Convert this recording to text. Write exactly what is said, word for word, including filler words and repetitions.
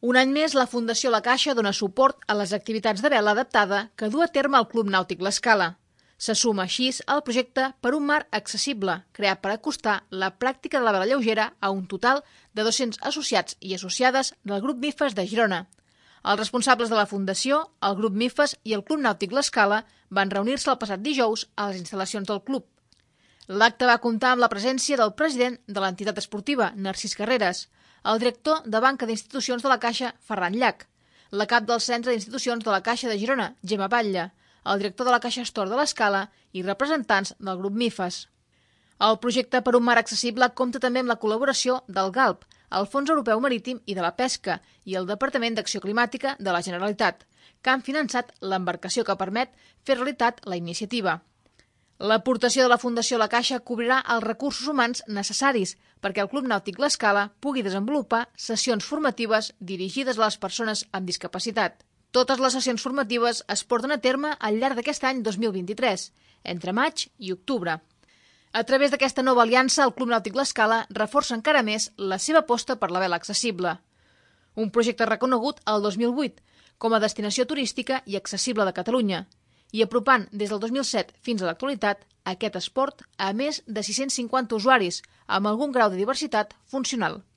Un any més, la Fundació La Caixa dona suport a les activitats de vela adaptada que du a terme el Club Nàutic L'Escala. Se suma així al projecte Per un mar accessible, creat per acostar la pràctica de la vela lleugera a un total de dos-cents associats i associades del grup MIFES de Girona. Els responsables de la Fundació, el grup MIFES i el Club Nàutic L'Escala van reunir-se el passat dijous a les instal·lacions del club. L'acte va comptar amb la presència del president de l'entitat esportiva, Narcís Carreras, el director de Banca d'Institucions de la Caixa, Ferran Llach, la cap del Centre d'Institucions de la Caixa de Girona, Gemma Batlle, el director de la Caixa Store de l'Escala i representants del grup MIFES. El projecte Per un mar accessible compta també amb la col·laboració del GALP, el Fons Europeu Marítim i de la Pesca i el Departament d'Acció Climàtica de la Generalitat, que han finançat l'embarcació que permet fer realitat la iniciativa. L'aportació de la Fundació La Caixa cobrirà els recursos humans necessaris perquè el Club Nàutic L'Escala pugui desenvolupar sessions formatives dirigides a les persones amb discapacitat. Totes les sessions formatives es porten a terme al llarg d'aquest any dos mil vint-i-tres, entre maig i octubre. A través d'aquesta nova aliança, el Club Nàutic L'Escala reforça encara més la seva aposta per la vela accessible. Un projecte reconegut el dos mil vuit com a destinació turística i accessible de Catalunya, i apropant des del dos mil set fins a l'actualitat aquest esport a més de sis-cents cinquanta usuaris amb algun grau de diversitat funcional.